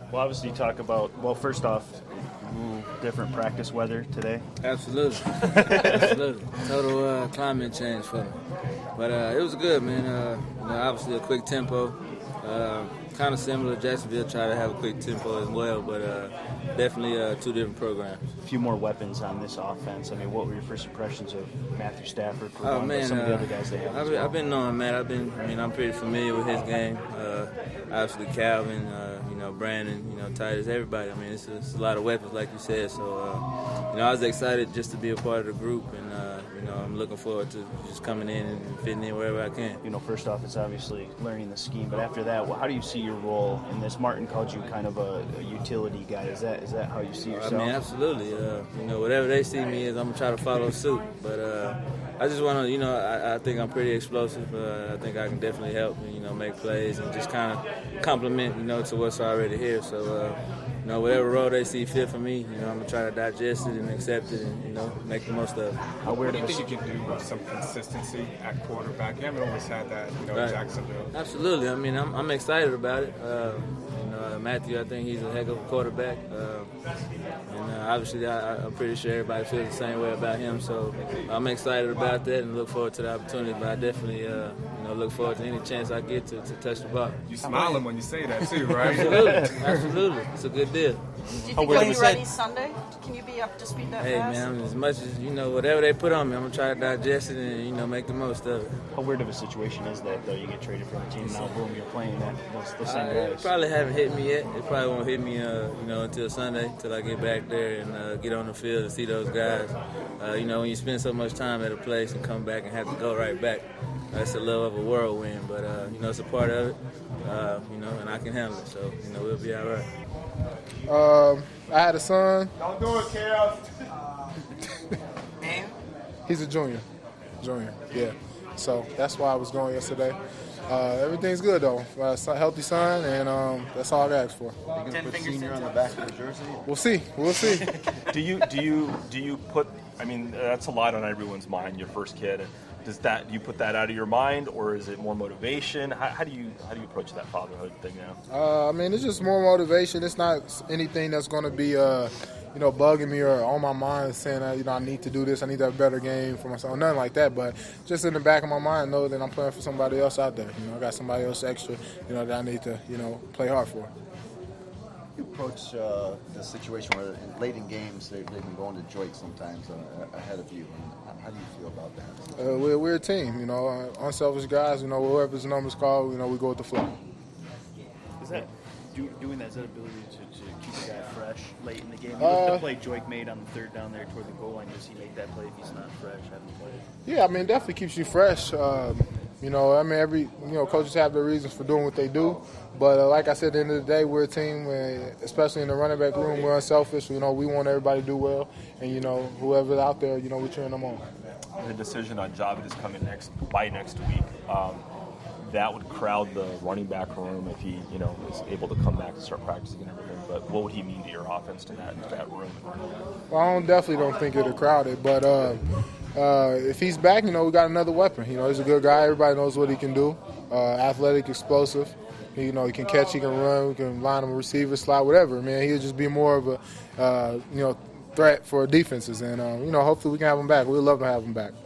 Well, obviously, you talk about, well, first off, different practice weather today. Absolutely. Absolutely. Total climate change for me. But it was good, man. Obviously a quick tempo. Kind of similar. Jacksonville tried to have a quick tempo as well, but definitely two different programs. A few more weapons on this offense. I mean, what were your first impressions of Matthew Stafford for some of the other guys they have? I've been knowing Matt. I'm pretty familiar with his game. Obviously Calvin, Brandon, Titus, everybody. I mean, it's a lot of weapons, like you said. So, I was excited just to be a part of the group, and I'm looking forward to just coming in and fitting in wherever I can. First off, it's obviously learning the scheme, but after that, how do you see your role in this? Martin called you kind of a utility guy. Is that how you see yourself? I mean, absolutely. Whatever they see me as, I'm gonna try to follow suit. But I just want to, I think I'm pretty explosive. I think I can definitely help, make plays and just kind of complement, to what's already here. So, whatever role they see fit for me, I'm gonna try to digest it and accept it and, make the most of it. What do you think you can do with some consistency at quarterback? You haven't always had that, in Jacksonville. Absolutely. I mean, I'm excited about it. Matthew, I think he's a heck of a quarterback. And obviously, I'm pretty sure everybody feels the same way about him. So I'm excited about that and look forward to the opportunity. But I definitely, look forward to any chance I get to touch the ball. You smiling when you say that too, right? Absolutely. It's a good deal. Do you think you'll be ready Sunday? Can you be up to speed that fast? Hey, man, as much as, whatever they put on me, I'm going to try to digest it and, make the most of it. How weird of a situation is that, though? You get traded from the team, now boom, you're playing those same guys. It probably haven't hit me yet. It probably won't hit me, until Sunday, until I get back there and get on the field and see those guys. When you spend so much time at a place and come back and have to go right back, that's a little of a whirlwind. But, it's a part of it, and I can handle it. So, we'll be all right. I had a son. Don't do it, Chaos. He's a junior, yeah. So that's why I was going yesterday. Everything's good though. Healthy son, and that's all I asked for. You gonna put senior on the back of the jersey? We'll see. Do you put? I mean, that's a lot on everyone's mind. Your first kid. Do you put that out of your mind, or is it more motivation? How do you approach that fatherhood thing now? I mean, it's just more motivation. It's not anything that's going to be, bugging me or on my mind saying that, I need to do this. I need to have a better game for myself. Nothing like that. But just in the back of my mind, know that I'm playing for somebody else out there. I got somebody else extra, that I need to, play hard for. You approach the situation where late in games they've been going to Joik sometimes ahead of you. How do you feel about that? We're a team, unselfish guys. Whoever's the number's called, we go with the flow. Is that doing that? Is that ability to keep the guy fresh late in the game? The play Joik made on the third down there toward the goal line. Does he make that play if he's not fresh? Haven't played? Yeah, I mean, it definitely keeps you fresh. Every coaches have their reasons for doing what they do. But like I said, at the end of the day, we're a team, especially in the running back room, we're unselfish. We want everybody to do well. And, whoever's out there, we're cheering them on. The decision on Javid is coming by next week. That would crowd the running back room if he, is able to come back and start practicing and everything. But what would he mean to your offense to that room? Well, I definitely don't think it'll crowd it. But if he's back, we got another weapon. He's a good guy. Everybody knows what he can do. Athletic, explosive. He can catch, he can run, we can line him a receiver, slide, whatever. Man, he'll just be more of a, threat for defenses. And, hopefully we can have him back. We'd love to have him back.